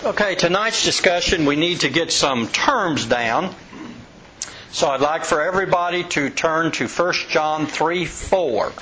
Okay, tonight's discussion, we need to get some terms down. So I'd like for everybody to turn to 1 John 3:4.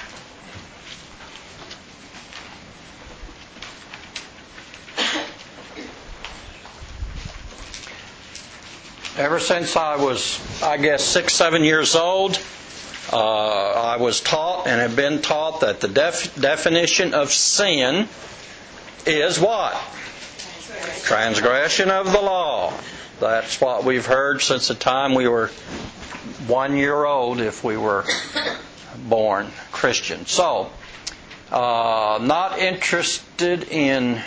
Ever since I was, 6, 7 years old, I was taught and have been taught that the definition of sin is what? Transgression of the law. That's what we've heard since the time we were 1 year old, if we were born Christian. So, not interested in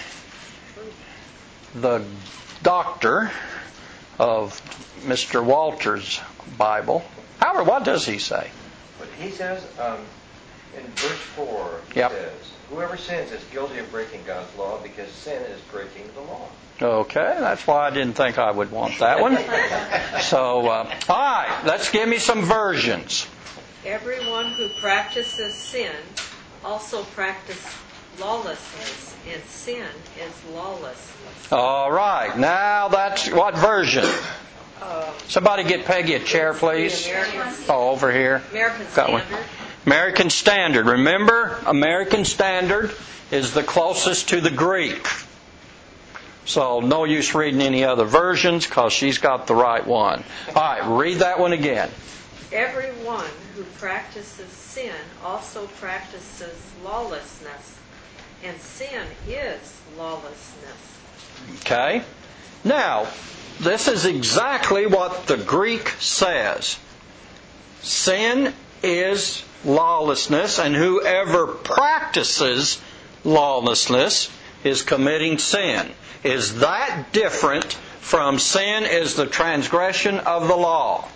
the doctor of Mr. Walter's Bible. However, what does he say? But he says in verse 4, he says, whoever sins is guilty of breaking God's law because sin is breaking the law. Okay, that's why I didn't think I would want that one. So, all right, let's give me some versions. Everyone who practices sin also practices lawlessness, and sin is lawlessness. All right, now that's what version? Somebody get Peggy a chair, please. Oh, over here. American Got one. Standard. American Standard. Remember, American Standard is the closest to the Greek. So no use reading any other versions because she's got the right one. All right, read that one again. Everyone who practices sin also practices lawlessness, and sin is lawlessness. Okay. Now, this is exactly what the Greek says. Sin is lawlessness, and whoever practices lawlessness is committing sin. Is that different from sin is the transgression of the law?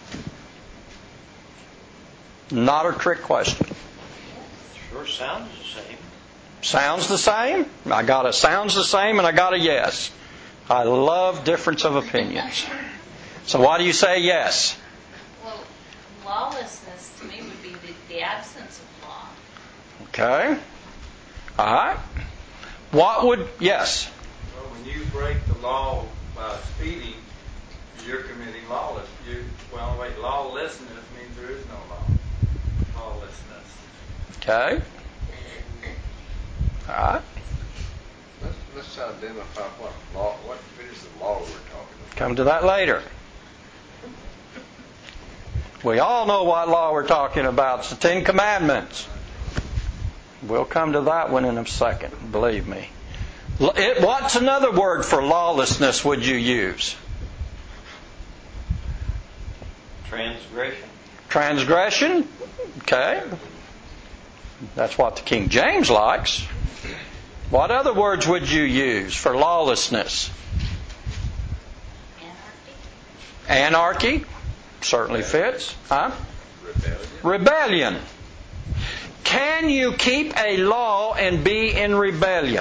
Not a trick question. Sure sounds the same. Sounds the same? I got a sounds the same and I got a yes. I love difference of opinions. So why do you say yes? Well, lawlessness to me would be the absence of law. Okay. All right. What would, yes? Well, when you break the law by speeding, you're committing lawlessness. Lawlessness means there is no law. Lawlessness. Okay. All right. Let's identify what is the law we're talking about. Come to that later. We all know what law we're talking about. It's the Ten Commandments. We'll come to that one in a second, believe me. What's another word for lawlessness would you use? Transgression. Transgression? Okay. That's what the King James likes. What other words would you use for lawlessness? Anarchy? Certainly fits. Huh? Rebellion. Can you keep a law and be in rebellion?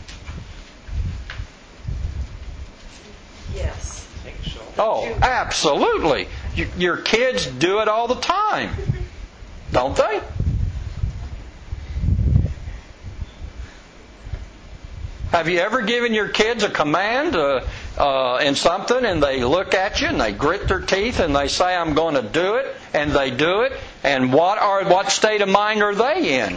Yes. I think so. Oh, absolutely. Your kids do it all the time, don't they? Have you ever given your kids a command in something and they look at you and they grit their teeth and they say, I'm going to do it, and they do it, and what state of mind are they in?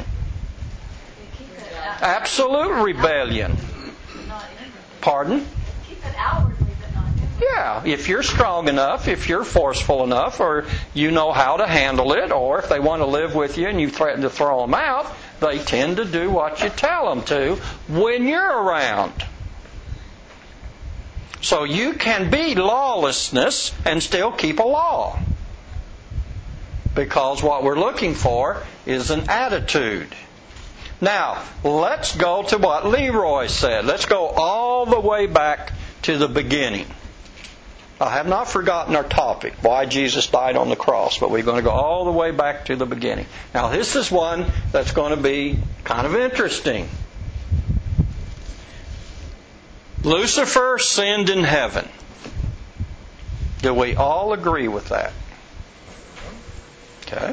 Absolute rebellion. Pardon? Keep it outwardly, but not inwardly. Yeah, if you're strong enough, if you're forceful enough, or you know how to handle it, or if they want to live with you and you threaten to throw them out, they tend to do what you tell them to when you're around. So you can be lawlessness and still keep a law. Because what we're looking for is an attitude. Now, let's go to what Leroy said. Let's go all the way back to the beginning. I have not forgotten our topic, why Jesus died on the cross, but we're going to go all the way back to the beginning. Now, this is one that's going to be kind of interesting. Lucifer sinned in heaven. Do we all agree with that? Okay.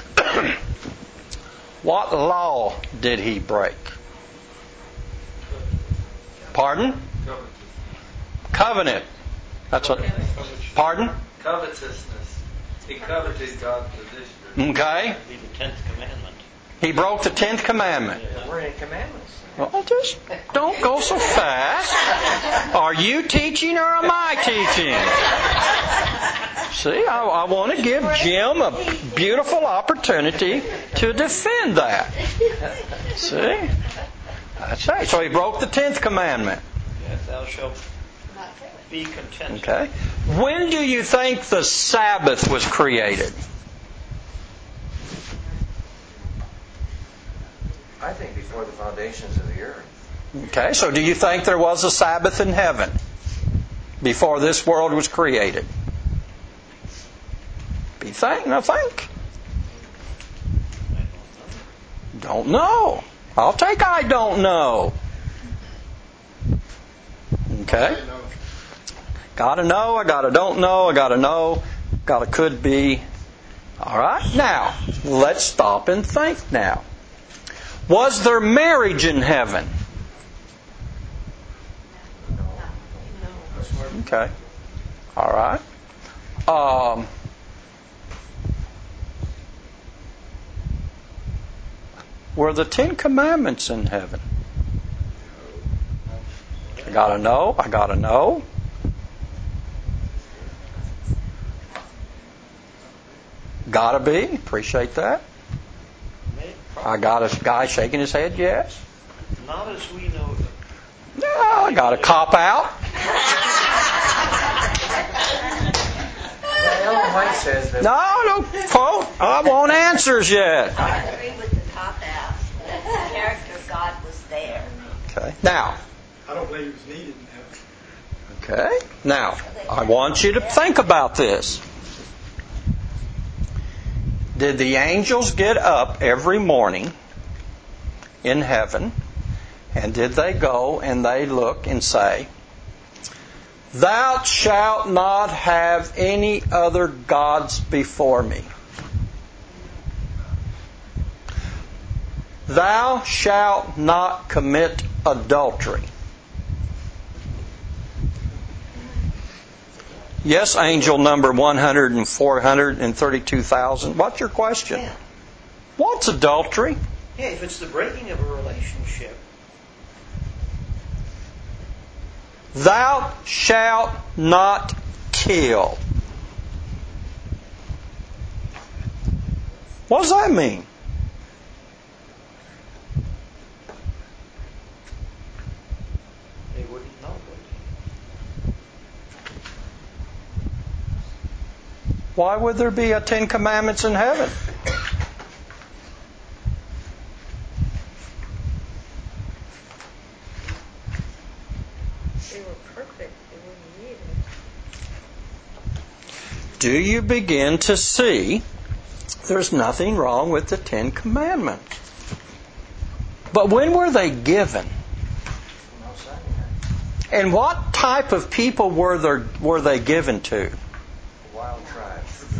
What law did he break? Pardon? Covenant. That's what. Pardon? Covetousness. He coveted God's position. Okay. Be the 10th commandment. He broke the 10th commandment. There weren't any commandments. Well, just don't go so fast. Are you teaching or am I teaching? See, I want to give Jim a beautiful opportunity to defend that. See? That's right. So he broke the 10th commandment. Yes, thou shalt be content. Okay. When do you think the Sabbath was created? I think before the foundations of the earth. Okay, so do you think there was a Sabbath in heaven before this world was created? Now think. Don't know. I'll take I don't know. Okay. Gotta know, I gotta don't know, I gotta know, gotta could be. Alright, now, let's stop and think now. Was there marriage in heaven? Okay. Alright. Were the 10 Commandments in heaven? I gotta know, I gotta know. Gotta be. Appreciate that. I got a guy shaking his head, yes. Not as we know them. No, I got a cop out. Ellen White says that. No, quote. I want answers yet. I agree with the cop out. The character of God was there. Okay. Now. I don't believe it was needed in heaven. Okay. Now, I want you to think about this. Did the angels get up every morning in heaven, and did they go and they look and say, "Thou shalt not have any other gods before me. Thou shalt not commit adultery." Yes, angel number 100 and 432,000. What's your question? Yeah. What's adultery? Yeah, if it's the breaking of a relationship. Thou shalt not kill. What does that mean? They wouldn't know, would they? Why would there be a 10 Commandments in heaven? They were perfect. They wouldn't need it. Do you begin to see there's nothing wrong with the 10 Commandments? But when were they given? And what type of people were they given to? Wild tribes.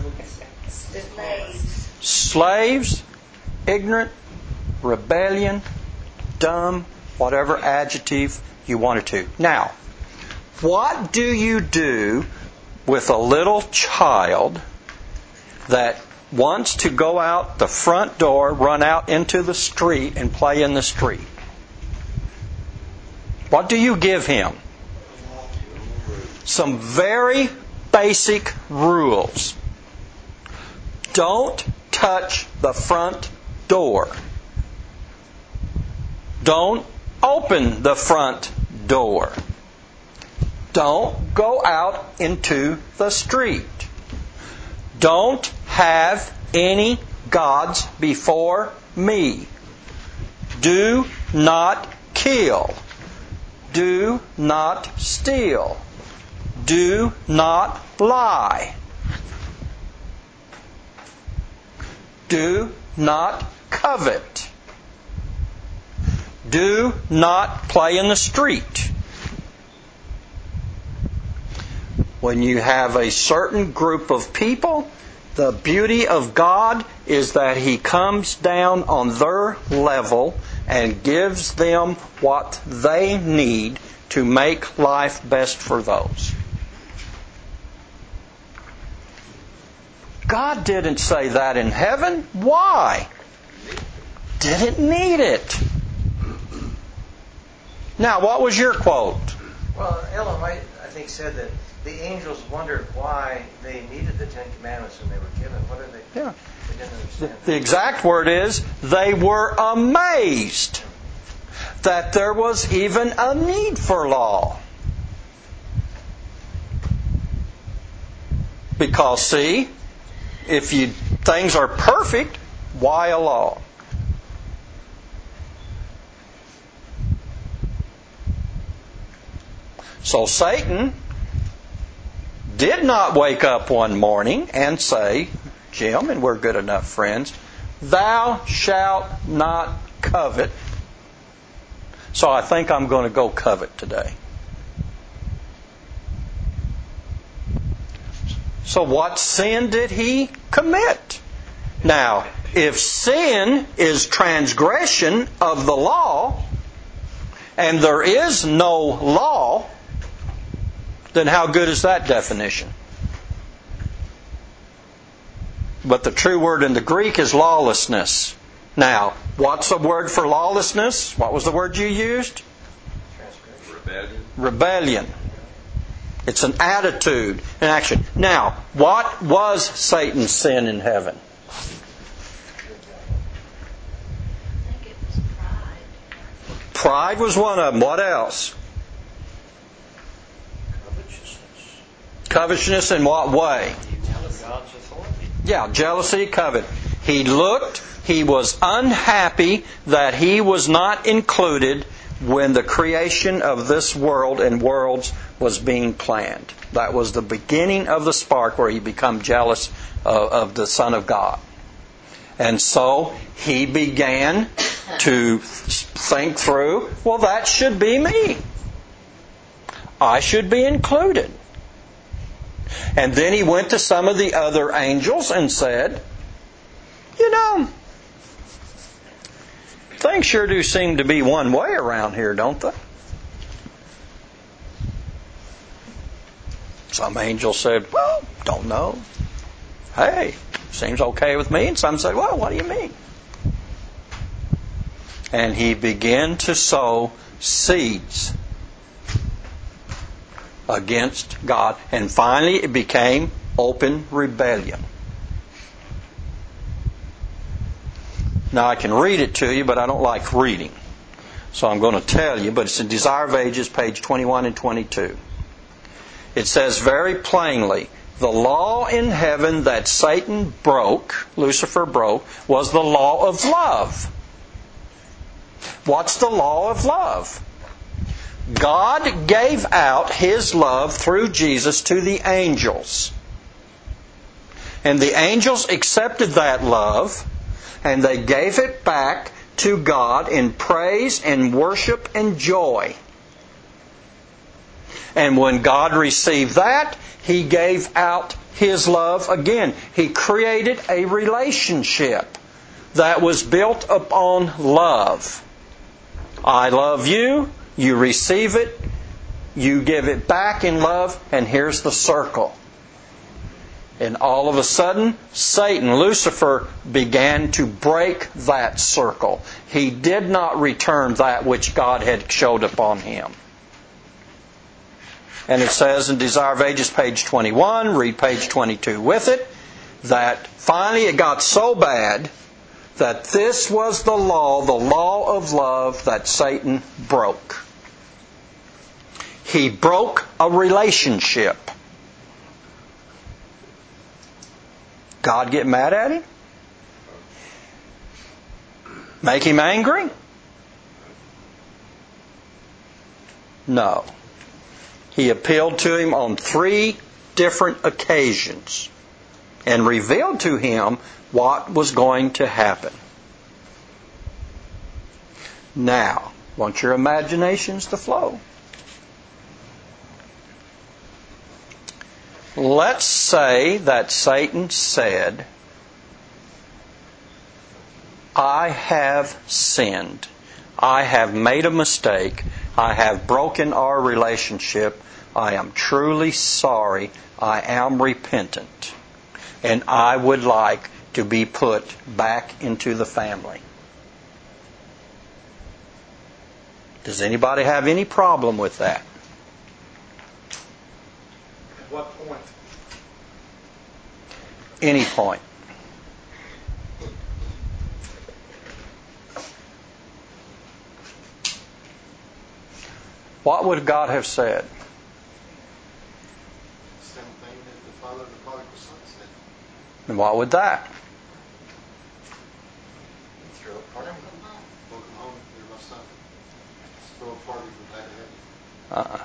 Slaves, ignorant, rebellion, dumb, whatever adjective you wanted to. Now, what do you do with a little child that wants to go out the front door, run out into the street, and play in the street? What do you give him? Some very basic rules. Don't touch the front door. Don't open the front door. Don't go out into the street. Don't have any gods before me. Do not kill. Do not steal. Do not lie. Do not covet. Do not play in the street. When you have a certain group of people, the beauty of God is that He comes down on their level and gives them what they need to make life best for those. God didn't say that in heaven. Why? Didn't need it. Now, what was your quote? Well, Ellen White, I think, said that the angels wondered why they needed the Ten Commandments when they were given. What are they? Yeah. They didn't understand. The exact word is, they were amazed that there was even a need for law. Because, see, if things are perfect, why a law? So Satan did not wake up one morning and say, Jim, and we're good enough friends, thou shalt not covet. So I think I'm going to go covet today. So what sin did he commit? Now, if sin is transgression of the law, and there is no law, then how good is that definition? But the true word in the Greek is lawlessness. Now, what's the word for lawlessness? What was the word you used? Rebellion. Rebellion. It's an attitude, an action. Now, what was Satan's sin in heaven? I think it was pride. Pride was one of them. What else? Covetousness. Covetousness in what way? God's authority. Yeah, jealousy, covet. He was unhappy that he was not included when the creation of this world and worlds was being planned. That was the beginning of the spark where he became jealous of the Son of God. And so he began to think through, well, that should be me. I should be included. And then he went to some of the other angels and said, things sure do seem to be one way around here, don't they? Some angels said, well, don't know. Hey, seems okay with me. And some said, well, what do you mean? And he began to sow seeds against God. And finally it became open rebellion. Now I can read it to you, but I don't like reading. So I'm going to tell you, but it's in Desire of Ages, page 21 and 22. It says very plainly, the law in heaven that Satan broke, Lucifer broke, was the law of love. What's the law of love? God gave out His love through Jesus to the angels. And the angels accepted that love, and they gave it back to God in praise and worship and joy. And when God received that, He gave out His love again. He created a relationship that was built upon love. I love you, you receive it, you give it back in love, and here's the circle. And all of a sudden, Satan, Lucifer, began to break that circle. He did not return that which God had showed upon him. And it says in Desire of Ages, page 21, read page 22 with it, that finally it got so bad that this was the law of love that Satan broke. He broke a relationship. God get mad at him? Make him angry? No. He appealed to him on 3 different occasions and revealed to him what was going to happen. Now, want your imaginations to flow. Let's say that Satan said, I have sinned. I have made a mistake. I have broken our relationship. I am truly sorry. I am repentant. And I would like to be put back into the family. Does anybody have any problem with that? At what point? Any point. What would God have said? Same thing that the father of the prodigal son said. And what would that? Throw a party. Welcome home, you're my son. Let's throw a party, we're glad to have you.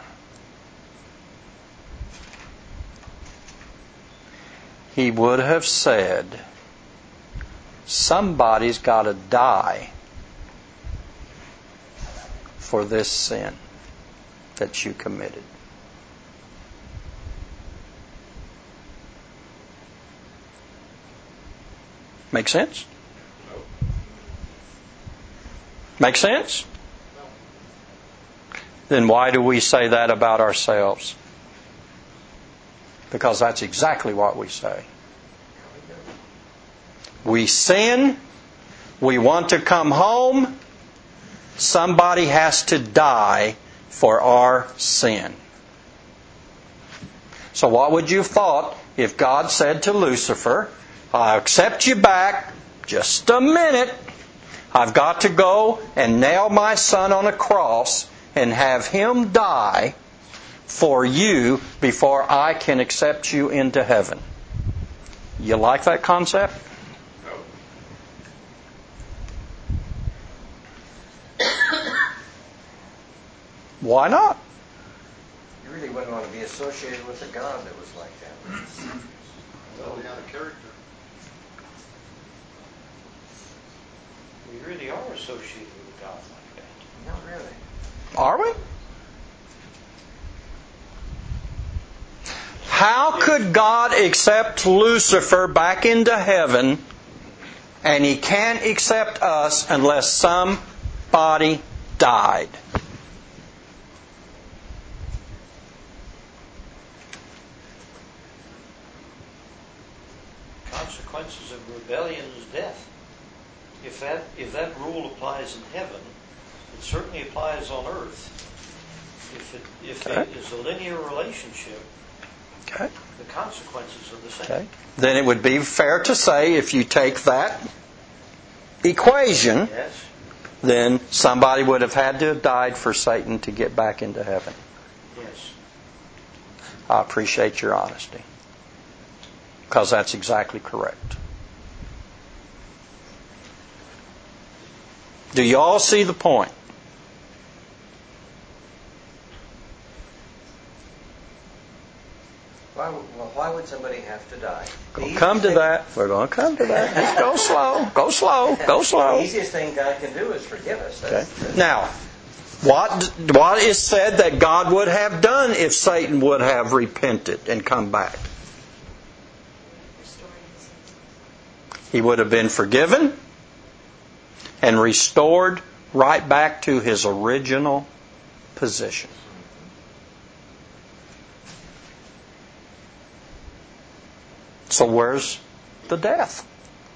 He would have said, somebody's got to die for this sin that you committed. Make sense? Make sense? Then why do we say that about ourselves? Because that's exactly what we say. We sin. We want to come home. Somebody has to die for our sin. So what would you have thought if God said to Lucifer, I accept you back, just a minute. I've got to go and nail my son on a cross and have him die for you before I can accept you into heaven. You like that concept? Why not? You really wouldn't want to be associated with a God that was like that. Well, we had a character. We really are associated with God like that. Not really. Are we? How could God accept Lucifer back into heaven and He can't accept us unless somebody died? Consequences of rebellion is death. If that rule applies in heaven, it certainly applies on earth. If it is a linear relationship, the consequences are the same. Then it would be fair to say, if you take that equation, then somebody would have had to have died for Satan to get back into heaven. Yes. I appreciate your honesty, because that's exactly correct. Do you all see the point? Why would somebody have to die? We're going to come to that. Just go slow. Go slow. Go slow. The easiest thing God can do is forgive us. Now, what is said that God would have done if Satan would have repented and come back? He would have been forgiven and restored right back to his original position. So where's the death?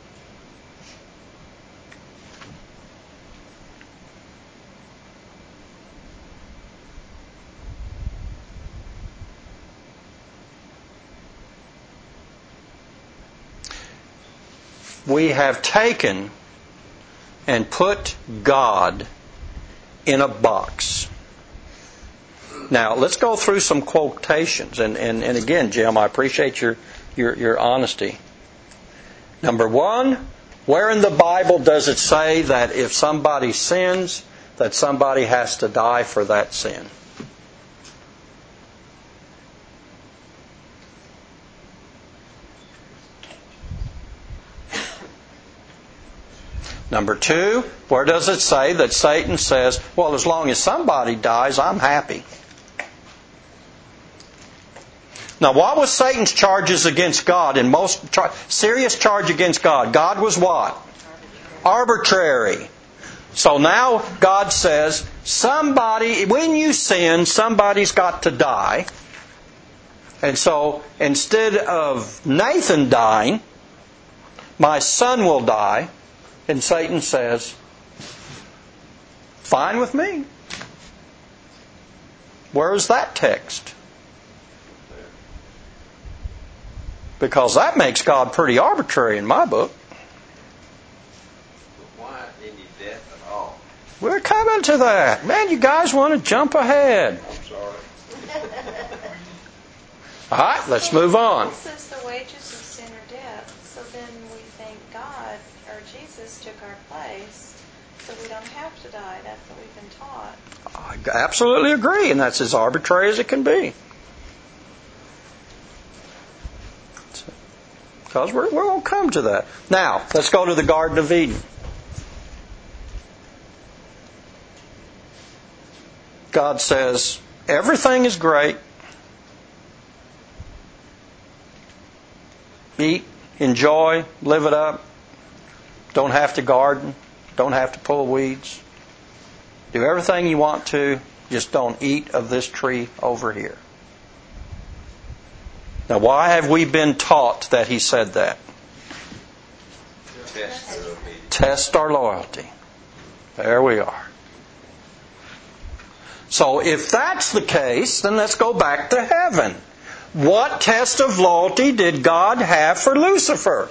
We have taken and put God in a box. Now, let's go through some quotations. And again, Jim, I appreciate your honesty. Number one, where in the Bible does it say that if somebody sins, that somebody has to die for that sin? Number two, where does it say that Satan says, well, as long as somebody dies, I'm happy? Now, what was Satan's charges against God? And most serious charge against God. God was what? Arbitrary. So now God says, when you sin, somebody's got to die. And so, instead of Nathan dying, my son will die. And Satan says, fine with me. Where's that text? Because that makes God pretty arbitrary in my book. Why any death at all? We're coming to that. Man, you guys want to jump ahead. I'm sorry. All right, let's move on. It says the wages of sin are death. So then we think God or Jesus took our place, so we don't have to die. That's what we've been taught. I absolutely agree, and that's as arbitrary as it can be. Because we're going to come to that. Now, let's go to the Garden of Eden. God says, everything is great. Eat, enjoy, live it up. Don't have to garden. Don't have to pull weeds. Do everything you want to. Just don't eat of this tree over here. Now, why have we been taught that He said that? Test our loyalty. There we are. So if that's the case, then let's go back to heaven. What test of loyalty did God have for Lucifer?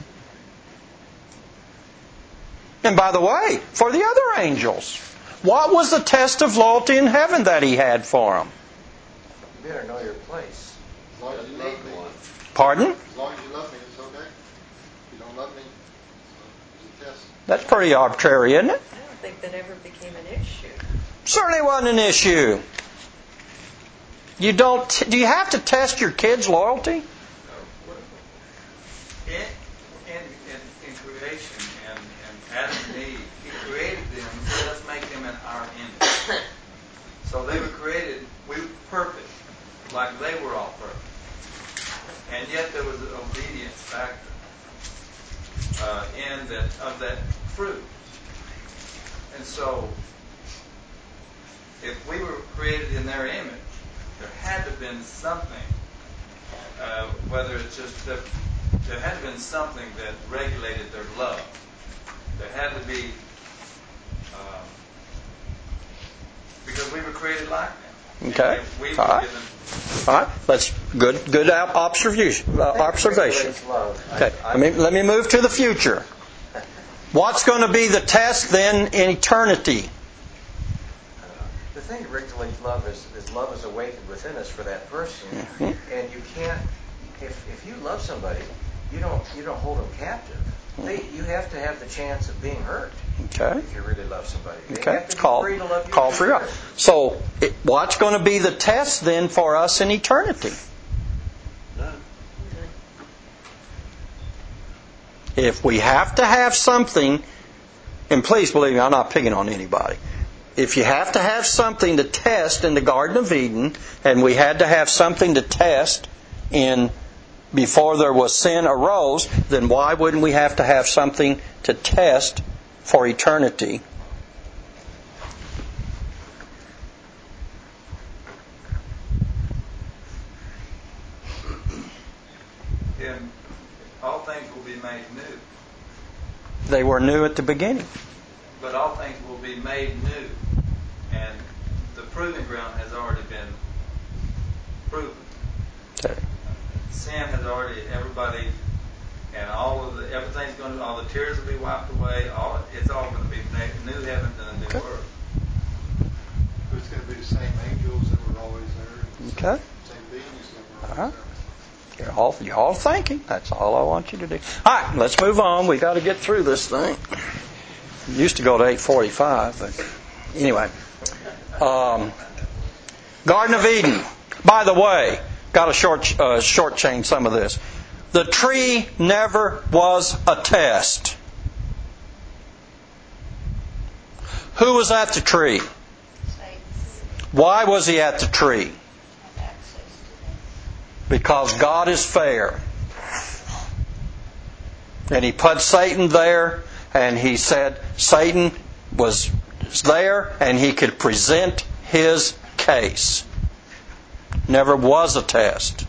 And by the way, for the other angels, what was the test of loyalty in heaven that He had for them? You better know your place. As long as you love me. Pardon? As long as you love me, it's okay. If you don't love me, it's a test. That's pretty arbitrary, isn't it? I don't think that ever became an issue. Certainly wasn't an issue. Do you have to test your kids' loyalty? In creation and Adam and Eve, He created them, so let's make them in our image. So they were created, we were perfect, like they were all perfect. And yet there was an obedience factor of that fruit. And so, if we were created in their image, there had to have been something, whether it's just there had to have been something that regulated their love. There had to be, because we were created like them. Okay. We All were right. given. All right. That's good observation. Okay. Let me move to the future. What's going to be the test then in eternity? The thing that regulates love is love is awakened within us for that person, and you can't. If you love somebody, you don't hold them captive. You have to have the chance of being hurt. Okay. If you really love somebody, they okay. have to be free to love you. Call for you. So, what's going to be the test then for us in eternity? None. If we have to have something, and please believe me, I'm not picking on anybody. If you have to have something to test in the Garden of Eden, and we had to have something to test before there was sin arose, then why wouldn't we have to have something to test for eternity? And all things will be made new. They were new at the beginning. But all things will be made new. And the proving ground has already been proven. Okay. Sin has already, everybody, and everything's going to, all the tears will be wiped away. It's all going to be new heavens and a new earth. So it's going to be the same angels that were always there. Okay. Same beings that were always there. You're all thinking. That's all I want you to do. All right, let's move on. We got to get through this thing. It used to go to 8:45, but anyway. Garden of Eden. By the way, got to shortchange some of this. The tree never was a test. Who was at the tree? Why was he at the tree? Because God is fair. And He put Satan there, and He said Satan was was there and he could present his case. Never was a test.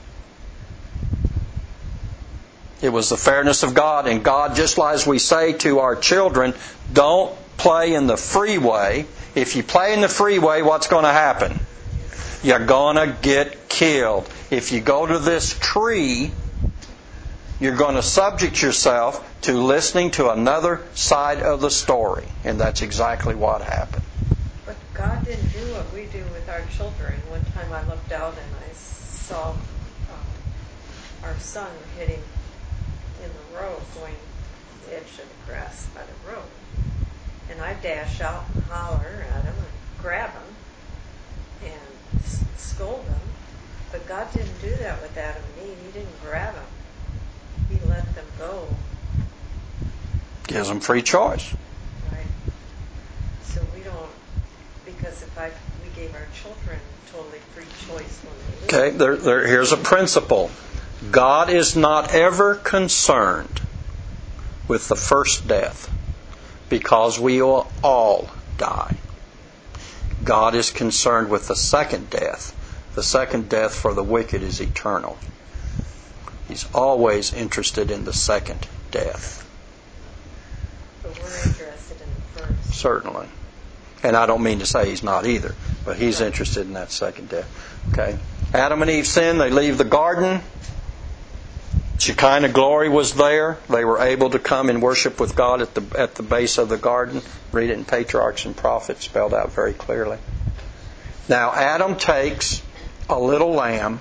It was the fairness of God, and God, just as we say to our children, don't play in the freeway. If you play in the freeway, what's going to happen? You're going to get killed. If you go to this tree, you're going to subject yourself to listening to another side of the story. And that's exactly what happened. But God didn't do what we do with our children. One time I looked out and I saw our son hitting in the road, going to the edge of the grass by the road. And I dash out and holler at him and grab him and scold him. But God didn't do that with Adam and Eve. He didn't grab him. He let them go. Gives them free choice. Right. So we don't, because we gave our children totally free choice when they leave. Okay, here's a principle. God is not ever concerned with the first death because we will all die. God is concerned with the second death. The second death for the wicked is eternal. He's always interested in the second death. But we're interested in the first. Certainly. And I don't mean to say he's not either, but he's interested in that second death. Okay. Adam and Eve sin, they leave the garden. Shekinah glory was there. They were able to come and worship with God at the base of the garden. Read it in Patriarchs and Prophets, spelled out very clearly. Now Adam takes a little lamb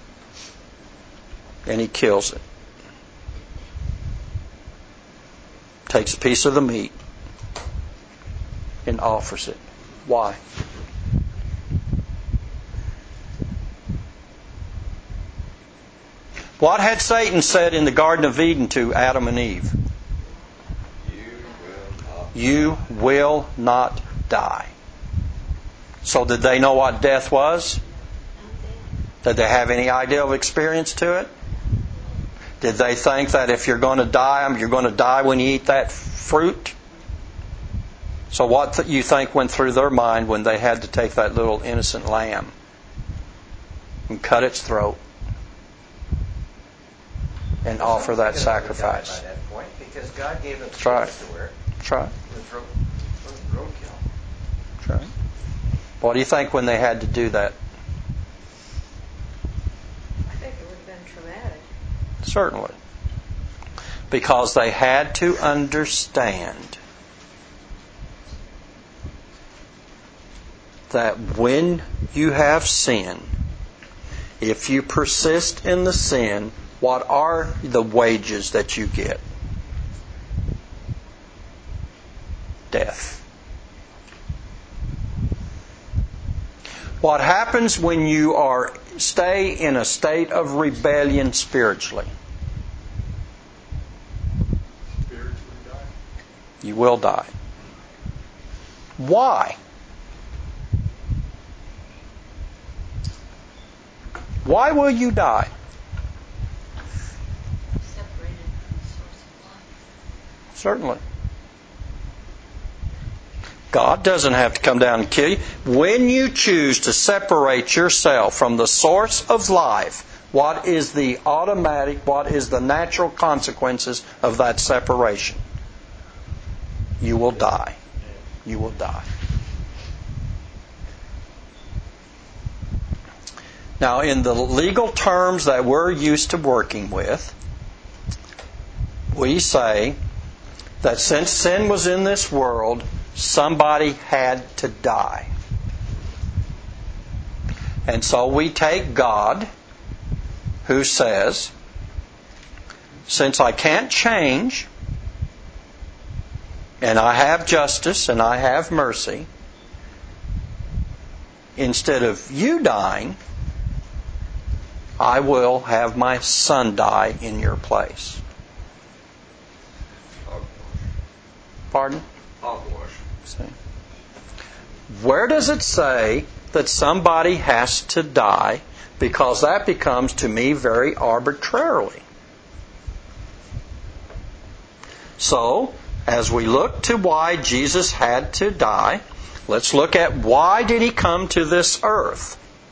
and he kills it. Takes a piece of the meat and offers it. Why? What had Satan said in the Garden of Eden to Adam and Eve? You will not die. So did they know what death was? Did they have any idea of experience to it? Did they think that if you're going to die, you're going to die when you eat that fruit? So what you think went through their mind when they had to take that little innocent lamb and cut its throat and offer that sacrifice? By that point, because God gave them That's right. to wear. That's right. With roadkill. That's right. What do you think when they had to do that? I think it would have been traumatic. Certainly. Because they had to understand that when you have sin, if you persist in the sin, what are the wages that you get? Death. What happens when you stay in a state of rebellion spiritually? Spiritually die. You will die. Why? Why will you die? Separated from the source of life. Certainly. God doesn't have to come down and kill you. When you choose to separate yourself from the source of life, what is the natural consequences of that separation? You will die. You will die. Now, in the legal terms that we're used to working with, we say that since sin was in this world, somebody had to die. And so we take God, who says, since I can't change, and I have justice and I have mercy, instead of you dying, I will have my son die in your place. Pardon? Hogwash. See? Where does it say that somebody has to die? Because that becomes to me very arbitrarily. So, as we look to why Jesus had to die, let's look at why did He come to this earth?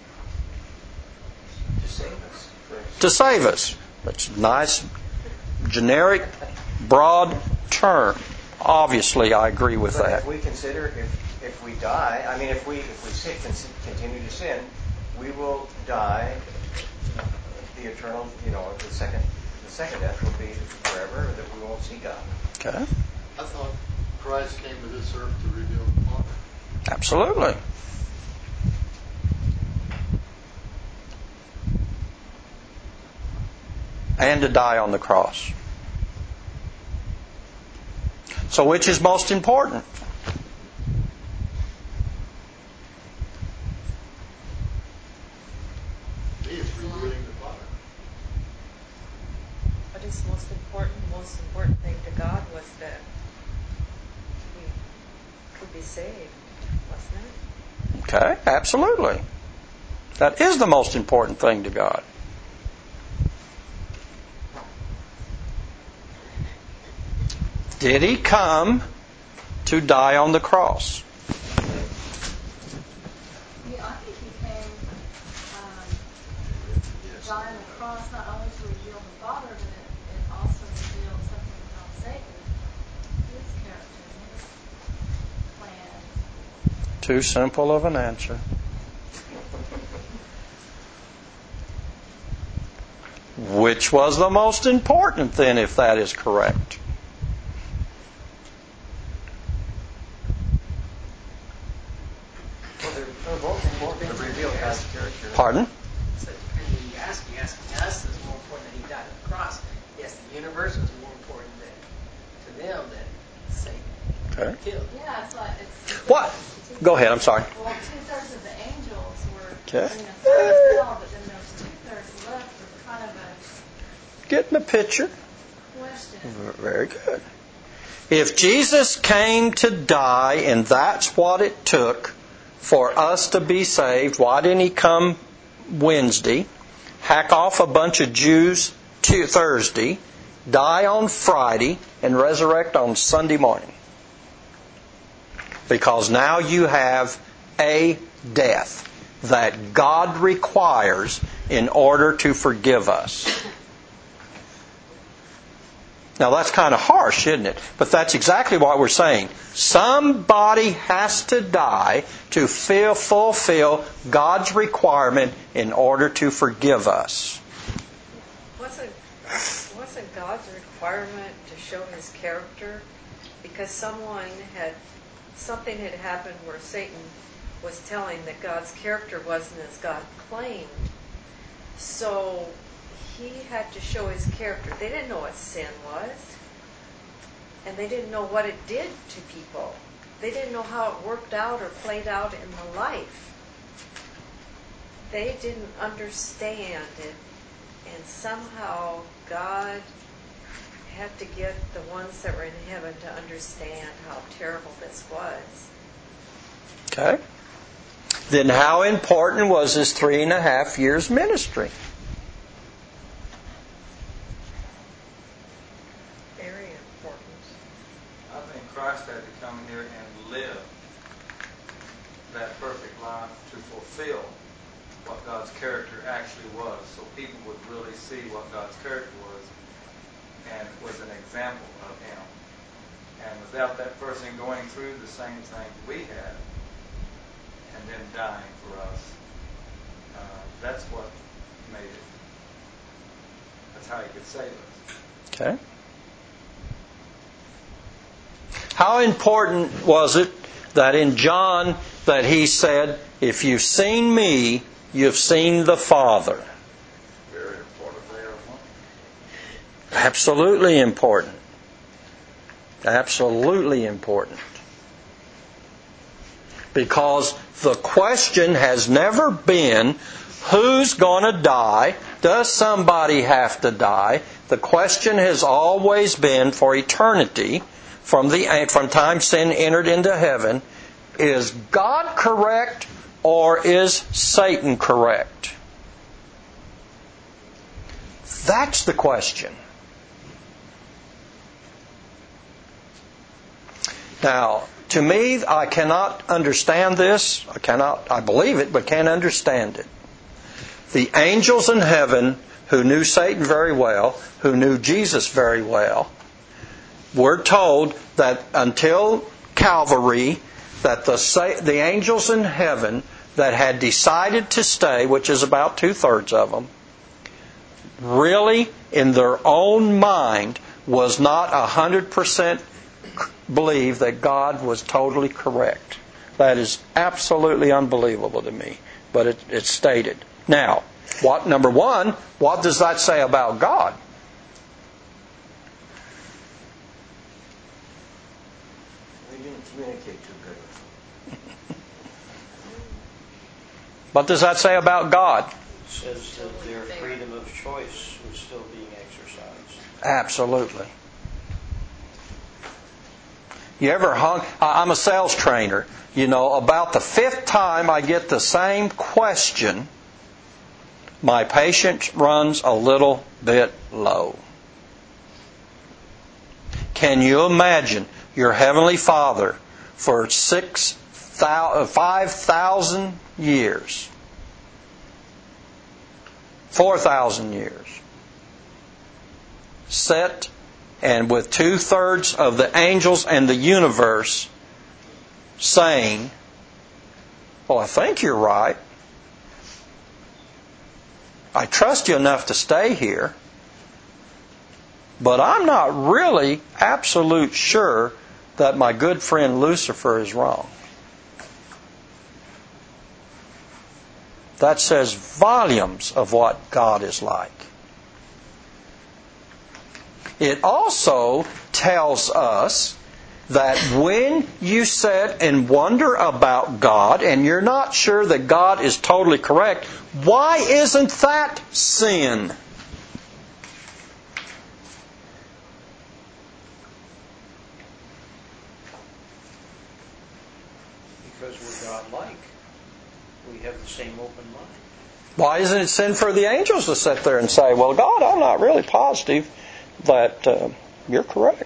To save us. To save us. That's a nice, generic, broad term. Obviously, I agree with but that. If we consider, if we die, I mean, if we sin, continue to sin, we will die the eternal, the second death will be forever, that we won't see God. Okay. I thought Christ came to this earth to reveal the Father. Absolutely. And to die on the cross. So which is most important? He is revealing the Father. What is most important? The most important thing to God was that we could be saved, wasn't it? Okay, absolutely. That is the most important thing to God. Did He come to die on the cross? Yeah, I think He came to die on the cross not only to reveal the Father, but it also revealed something about Satan, his character, his plan. Too simple of an answer. Which was the most important then, if that is correct? Well, they're both important to reveal God's character. Pardon? So depending on you asking us, it's more important that He died on the cross. Yes, the universe was more important to them than Satan. Okay. Killed. Yeah, it's like it's. What? Go ahead, I'm sorry. Well, 2/3 of the angels were. Okay. Some fell, but then those 2/3 left was kind of a Getting the picture. question. Very good. If Jesus came to die and that's what it took for us to be saved, why didn't He come Wednesday, hack off a bunch of Jews Thursday, die on Friday, and resurrect on Sunday morning? Because now you have a death that God requires in order to forgive us. Now that's kind of harsh, isn't it? But that's exactly what we're saying. Somebody has to die to fulfill God's requirement in order to forgive us. Wasn't God's requirement to show His character? Because something had happened where Satan was telling that God's character wasn't as God claimed. So He had to show His character. They didn't know what sin was. And they didn't know what it did to people. They didn't know how it worked out or played out in the life. They didn't understand it. And somehow God had to get the ones that were in heaven to understand how terrible this was. Okay. Then how important was His 3.5 years ministry? Very important. I think Christ had to come here and live that perfect life to fulfill what God's character actually was, so people would really see what God's character was and was an example of Him. And without that person going through the same thing we had and then dying for us, that's what made it. That's how He could save us. Okay. How important was it that in John that He said, if you've seen me, you've seen the Father? Very important there. Absolutely important. Absolutely important. Because the question has never been, who's going to die? Does somebody have to die? The question has always been, for eternity, from time sin entered into heaven, is God correct or is Satan correct? That's the question. Now, to me, I cannot understand this. I believe it, but can't understand it. The angels in heaven, who knew Satan very well, who knew Jesus very well, were told that until Calvary, that the angels in heaven that had decided to stay, which is about 2/3 of them, really, in their own mind, was not 100% believe that God was totally correct. That is absolutely unbelievable to me, but it's stated. Now, number one, what does that say about God? We didn't communicate too good with them. What does that say about God? It says that their freedom of choice was still being exercised. Absolutely. You ever I'm a sales trainer. About the 5th time I get the same question, my patience runs a little bit low. Can you imagine your Heavenly Father for 5,000 years, 4,000 years, set and with 2/3 of the angels and the universe saying, well, I think you're right. I trust you enough to stay here. But I'm not really absolute sure that my good friend Lucifer is wrong. That says volumes of what God is like. It also tells us that when you sit and wonder about God and you're not sure that God is totally correct, why isn't that sin? Because we're God-like. We have the same open mind. Why isn't it sin for the angels to sit there and say, well, God, I'm not really positive that you're correct?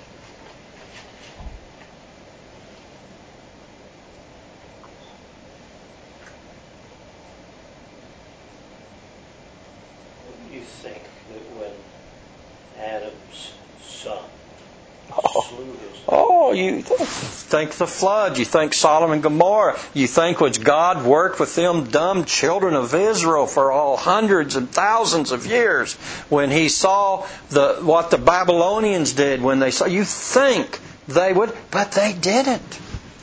What do you think that when Adam's son slew his... Oh, you think the flood. You think Sodom and Gomorrah. You think which God worked with them dumb children of Israel for all hundreds and thousands of years when He saw what the Babylonians did when they saw. You think they would, but they didn't.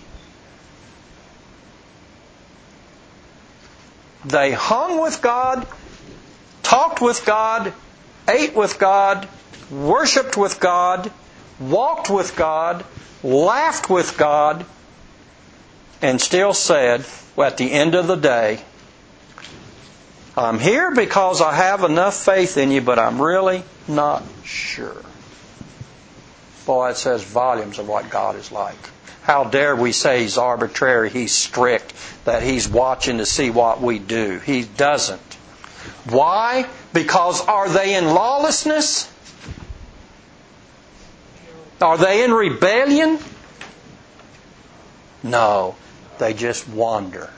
They hung with God, talked with God, ate with God, worshipped with God, walked with God, laughed with God, and still said, well, at the end of the day, I'm here because I have enough faith in you, but I'm really not sure. Boy, it says volumes of what God is like. How dare we say He's arbitrary, He's strict, that He's watching to see what we do. He doesn't. Why? Because are they in lawlessness? Are they in rebellion? No, they just wander.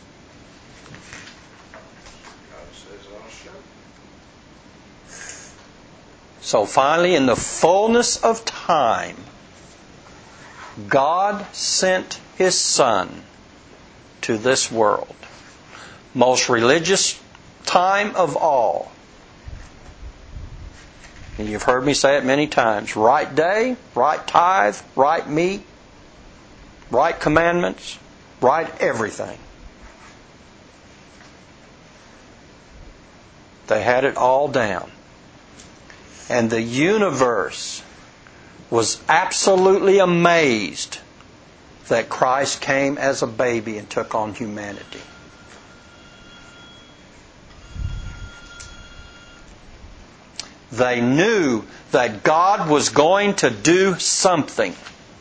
So finally, in the fullness of time, God sent His Son to this world. Most religious time of all. And you've heard me say it many times. Right day, right tithe, right meat, right commandments, right everything. They had it all down. And the universe was absolutely amazed that Christ came as a baby and took on humanity. They knew that God was going to do something.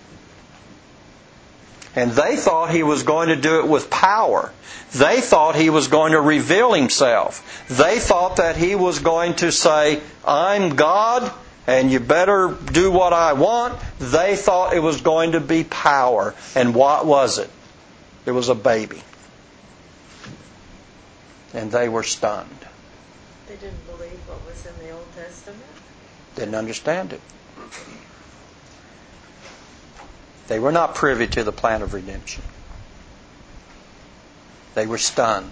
And they thought He was going to do it with power. They thought He was going to reveal Himself. They thought that He was going to say, I'm God and you better do what I want. They thought it was going to be power. And what was it? It was a baby. And they were stunned. They didn't believe what was in the Old Testament? Didn't understand it. They were not privy to the plan of redemption. They were stunned.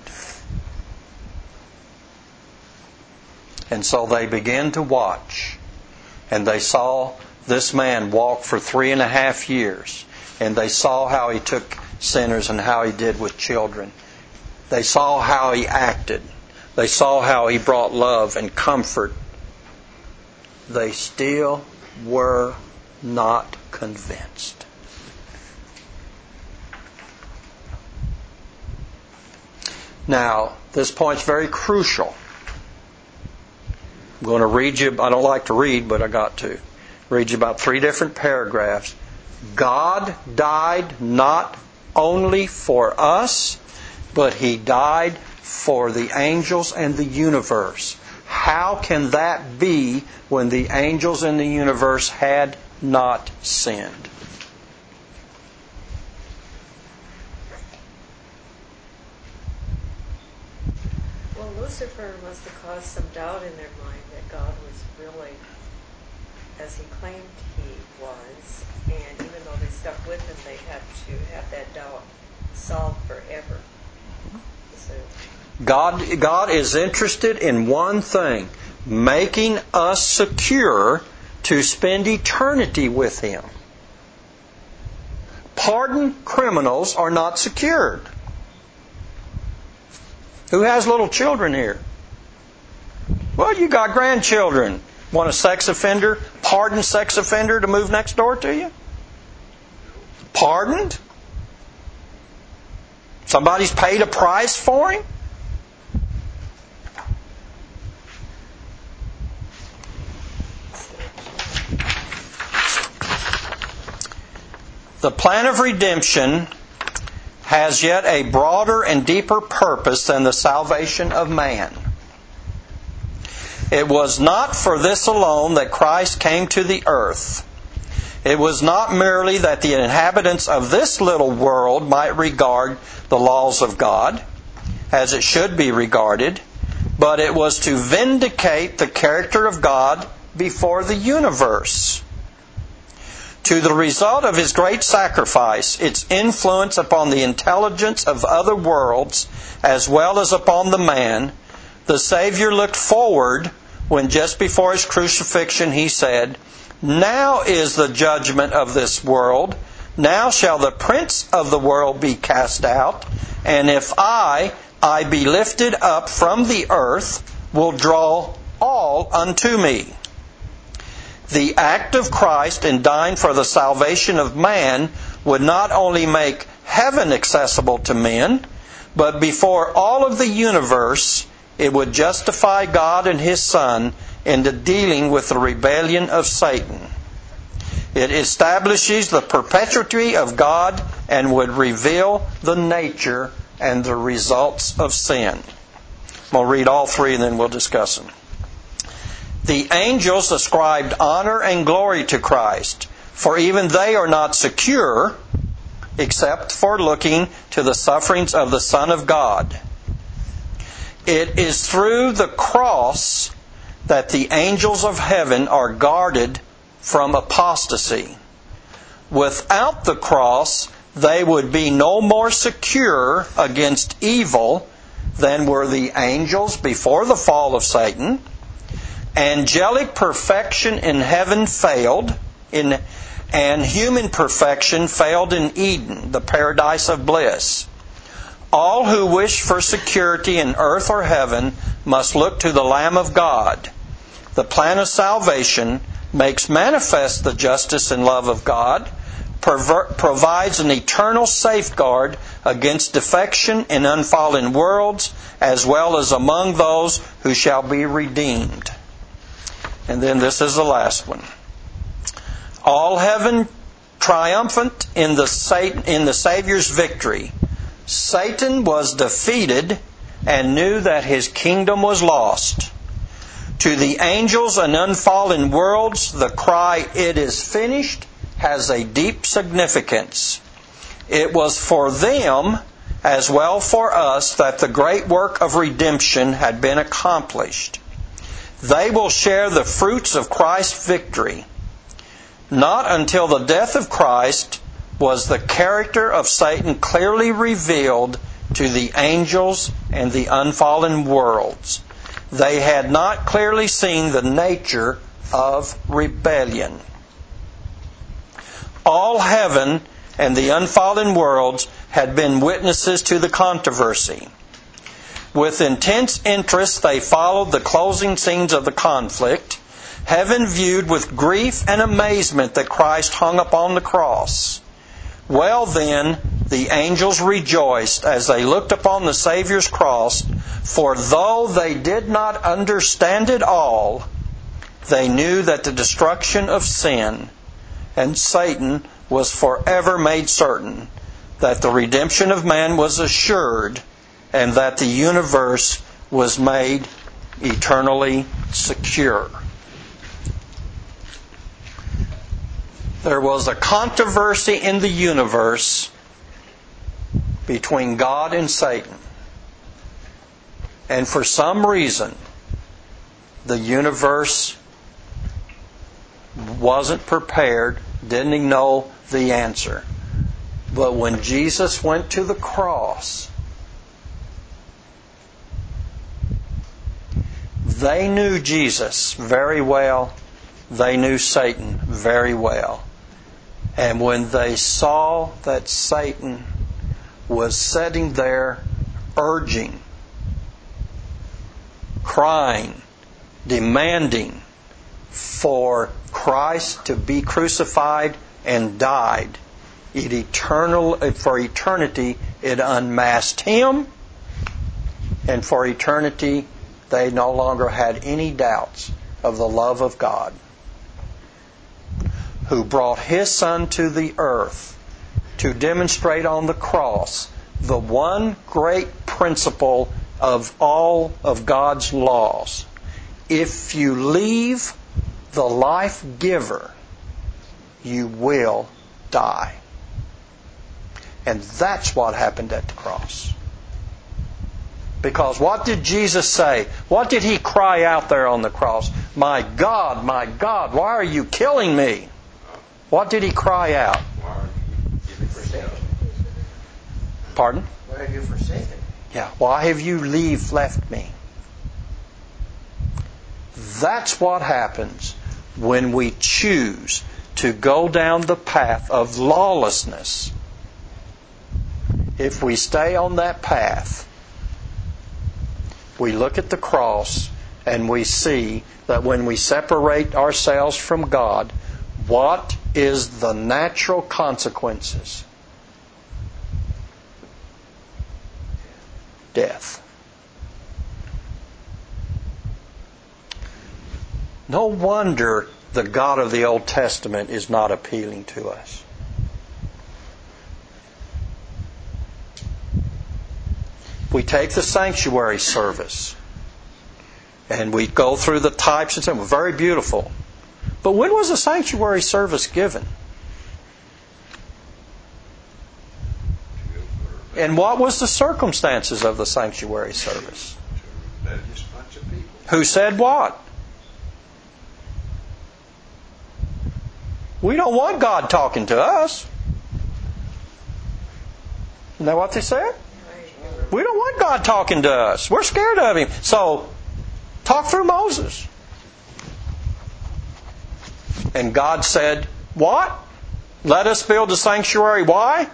And so they began to watch. And they saw this man walk for 3.5 years. And they saw how he took sinners and how he did with children. They saw how he acted. They saw how he brought love and comfort. They still were not convinced. Now, this point's very crucial. I'm going to read you, I don't like to read, but I got to. Read you about 3 different paragraphs. God died not only for us, but He died for the angels and the universe. How can that be when the angels in the universe had not sinned? Well, Lucifer must have caused some doubt in their mind that God was really as He claimed He was. And even though they stuck with Him, they had to have that doubt solved forever. So, God is interested in one thing, making us secure to spend eternity with Him. Pardoned criminals are not secured. Who has little children here? Well, you got grandchildren. Want a sex offender, pardoned sex offender to move next door to you? Pardoned? Somebody's paid a price for him? The plan of redemption has yet a broader and deeper purpose than the salvation of man. It was not for this alone that Christ came to the earth. It was not merely that the inhabitants of this little world might regard the laws of God as it should be regarded, but it was to vindicate the character of God before the universe. To the result of His great sacrifice, its influence upon the intelligence of other worlds, as well as upon the man, the Savior looked forward when just before His crucifixion He said, "Now is the judgment of this world. Now shall the prince of the world be cast out. And if I be lifted up from the earth, will draw all unto me." The act of Christ in dying for the salvation of man would not only make heaven accessible to men, but before all of the universe, it would justify God and His Son into dealing with the rebellion of Satan. It establishes the perpetuity of God and would reveal the nature and the results of sin. We'll read all 3 and then we'll discuss them. The angels ascribed honor and glory to Christ, for even they are not secure except for looking to the sufferings of the Son of God. It is through the cross that the angels of heaven are guarded from apostasy. Without the cross, they would be no more secure against evil than were the angels before the fall of Satan. Angelic perfection in heaven failed, and human perfection failed in Eden, the paradise of bliss. All who wish for security in earth or heaven must look to the Lamb of God. The plan of salvation makes manifest the justice and love of God, provides an eternal safeguard against defection in unfallen worlds, as well as among those who shall be redeemed. And then this is the last one. All heaven triumphant in the Savior's victory. Satan was defeated and knew that his kingdom was lost. To the angels and unfallen worlds, the cry, "It is finished," has a deep significance. It was for them, as well for us, that the great work of redemption had been accomplished. They will share the fruits of Christ's victory. Not until the death of Christ was the character of Satan clearly revealed to the angels and the unfallen worlds. They had not clearly seen the nature of rebellion. All heaven and the unfallen worlds had been witnesses to the controversy. With intense interest, they followed the closing scenes of the conflict. Heaven viewed with grief and amazement that Christ hung upon the cross. Well then, the angels rejoiced as they looked upon the Savior's cross, for though they did not understand it all, they knew that the destruction of sin and Satan was forever made certain, that the redemption of man was assured, and that the universe was made eternally secure. There was a controversy in the universe between God and Satan. And for some reason, the universe wasn't prepared, didn't even know the answer. But when Jesus went to the cross, they knew Jesus very well. They knew Satan very well. And when they saw that Satan was sitting there urging, crying, demanding for Christ to be crucified and died, for eternity it unmasked him, and for eternity they no longer had any doubts of the love of God, who brought His Son to the earth to demonstrate on the cross the one great principle of all of God's laws. If you leave the life giver, you will die. And that's what happened at the cross. Because what did Jesus say? What did He cry out there on the cross? My God, why are you killing me? What did He cry out? Why are you forsaken? Pardon? Why have you forsaken me? Yeah, why have you left me? That's what happens when we choose to go down the path of lawlessness. If we stay on that path, we look at the cross and we see that when we separate ourselves from God, what is the natural consequences? Death. No wonder the God of the Old Testament is not appealing to us. We take the sanctuary service and we go through the types and symbols. Very beautiful. But when was the sanctuary service given? And what was the circumstances of the sanctuary service? Who said what? We don't want God talking to us. Isn't that what they said? We don't want God talking to us. We're scared of Him. So, talk through Moses. And God said, what? Let us build a sanctuary. Why?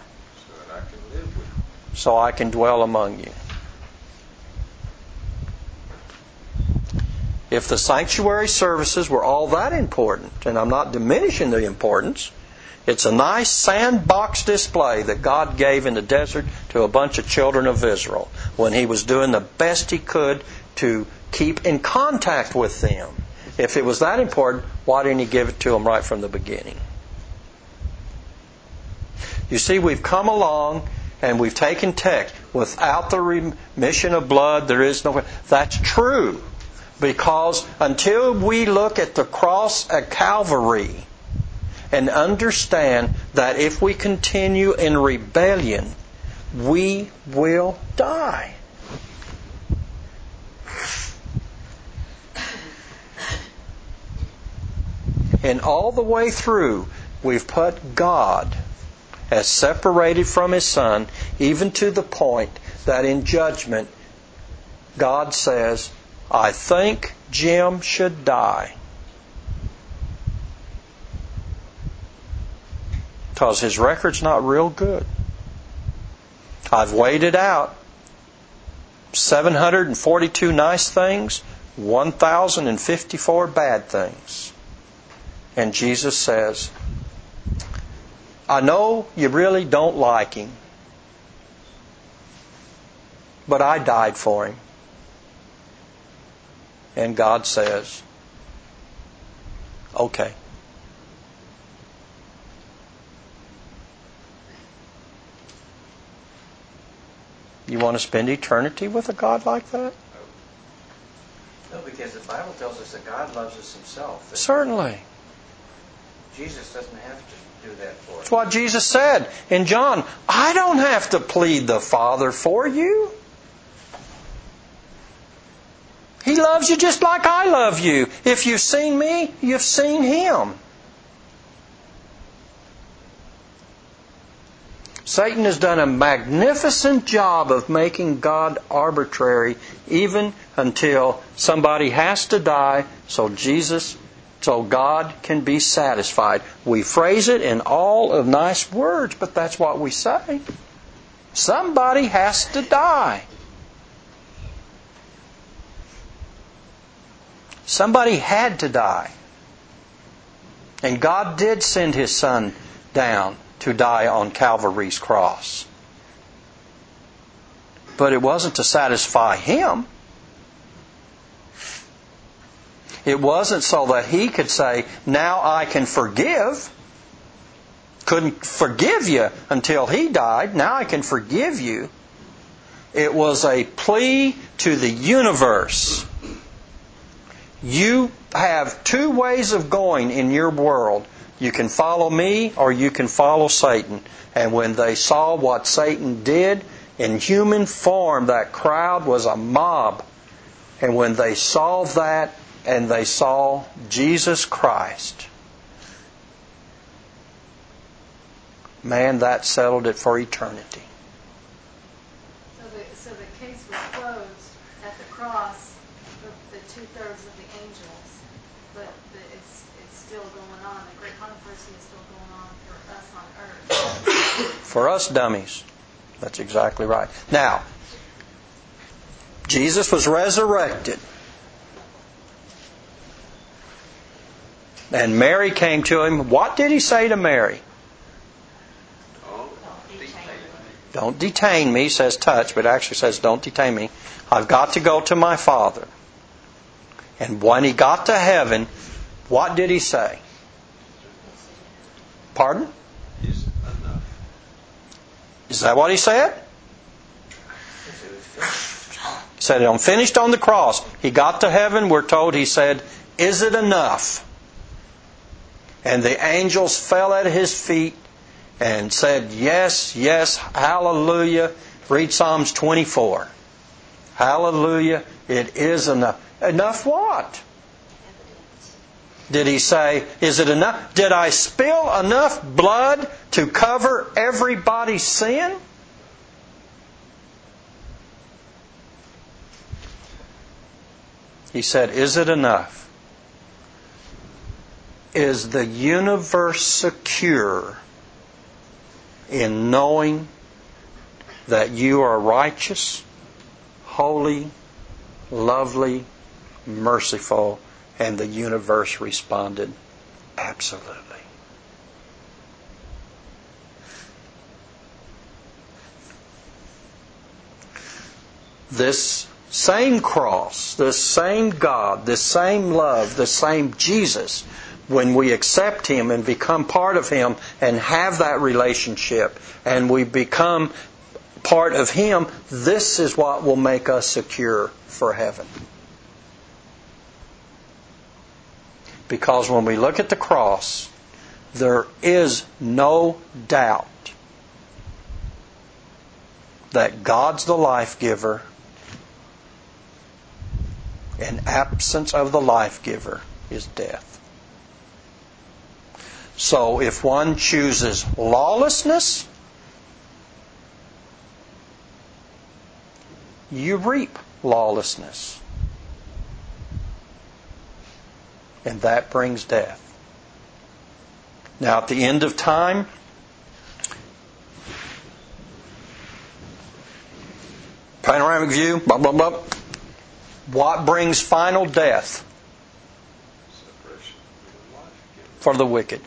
So I can dwell among you. If the sanctuary services were all that important, and I'm not diminishing the importance, it's a nice sandbox display that God gave in the desert to a bunch of children of Israel when He was doing the best He could to keep in contact with them. If it was that important, why didn't He give it to them right from the beginning? You see, we've come along and we've taken text. Without the remission of blood, there is no... That's true. Because until we look at the cross at Calvary and understand that if we continue in rebellion, we will die. And all the way through, we've put God as separated from His Son, even to the point that in judgment, God says, I think Jim should die. Because his record's not real good. I've weighed it out. 742 nice things, 1,054 bad things. And Jesus says, I know you really don't like him, but I died for him. And God says, okay. You want to spend eternity with a God like that? No, because the Bible tells us that God loves us Himself. Certainly. Jesus doesn't have to do that for us. That's what Jesus said in John. I don't have to plead the Father for you. He loves you just like I love you. If you've seen me, you've seen Him. Satan has done a magnificent job of making God arbitrary, even until somebody has to die so God can be satisfied. We phrase it in all of nice words, but that's what we say. Somebody has to die. Somebody had to die. And God did send His Son down to die on Calvary's cross. But it wasn't to satisfy Him. It wasn't so that He could say, now I can forgive. Couldn't forgive you until He died. Now I can forgive you. It was a plea to the universe. You have two ways of going in your world. You can follow me or you can follow Satan. And when they saw what Satan did in human form, that crowd was a mob. And when they saw that and they saw Jesus Christ, man, that settled it for eternity. So the case was closed at the cross for the 2/3 of the angels, but it's still going on. The great controversy is still going on for us on earth. For us dummies. That's exactly right. Now, Jesus was resurrected. And Mary came to Him. What did He say to Mary? Don't detain me, says touch, but it actually says don't detain me. I've got to go to my Father. And when He got to heaven, what did He say? Pardon? Is that what He said? He said, I'm finished on the cross. He got to heaven, we're told He said, is it enough? And the angels fell at His feet and said, yes, yes, hallelujah. Read Psalms 24. Hallelujah, it is enough. Enough what? Did He say, is it enough? Did I spill enough blood to cover everybody's sin? He said, is it enough? Is the universe secure in knowing that you are righteous, holy, lovely, merciful? And the universe responded, absolutely. This same cross, this same God, this same love, this same Jesus, when we accept Him and become part of Him and have that relationship and we become part of Him, this is what will make us secure for heaven. Because when we look at the cross, there is no doubt that God's the life giver, and absence of the life giver is death. So if one chooses lawlessness, you reap lawlessness. And that brings death. Now at the end of time, panoramic view, blah, blah, blah. What brings final death? For the wicked.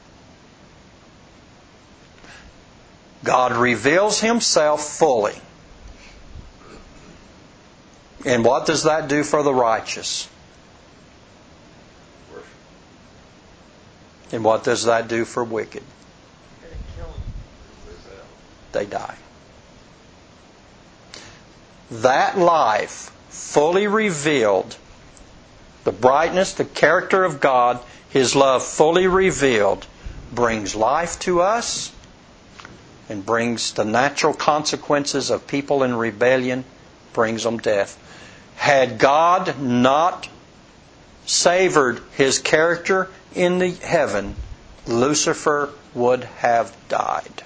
God reveals Himself fully. And what does that do for the righteous? And what does that do for wicked? They die. That life fully revealed, the brightness, the character of God, His love fully revealed, brings life to us and brings the natural consequences of people in rebellion, brings them death. Had God not savored His character in the heaven, Lucifer would have died.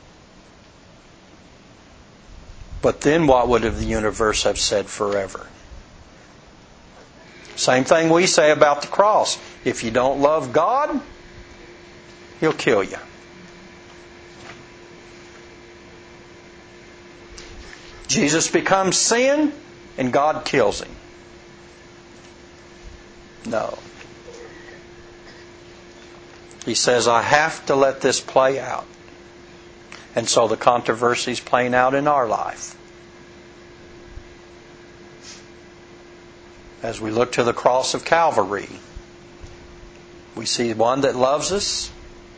But then what would the universe have said forever? Same thing we say about the cross. If you don't love God, He'll kill you. Jesus becomes sin and God kills Him. No. He says, I have to let this play out. And so the controversy is playing out in our life. As we look to the cross of Calvary, we see one that loves us.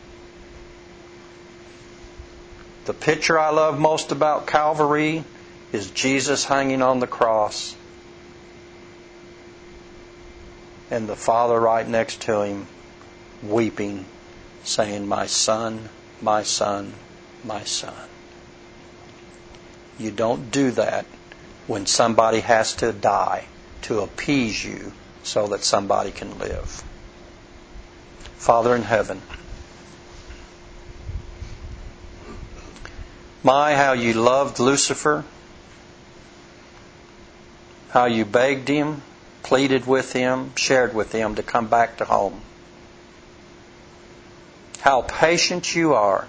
The picture I love most about Calvary is Jesus hanging on the cross and the Father right next to Him weeping, saying, my son, my son, my son. You don't do that when somebody has to die to appease you so that somebody can live. Father in heaven, my, how you loved Lucifer, how you begged him, pleaded with him, shared with him to come back to home. How patient you are.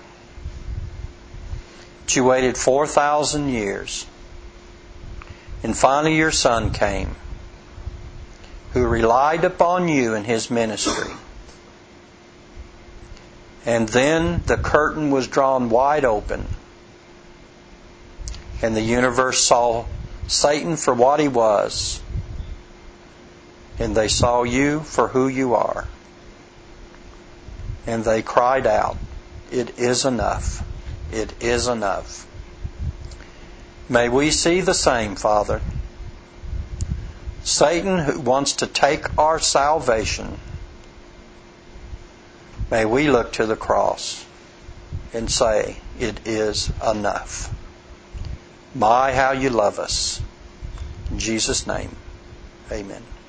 That you waited 4,000 years. And finally your Son came, who relied upon you in His ministry. And then the curtain was drawn wide open, and the universe saw Satan for what he was, and they saw you for who you are. And they cried out, it is enough. It is enough. May we see the same, Father. Satan, who wants to take our salvation, may we look to the cross and say, it is enough. My, how you love us. In Jesus' name, amen.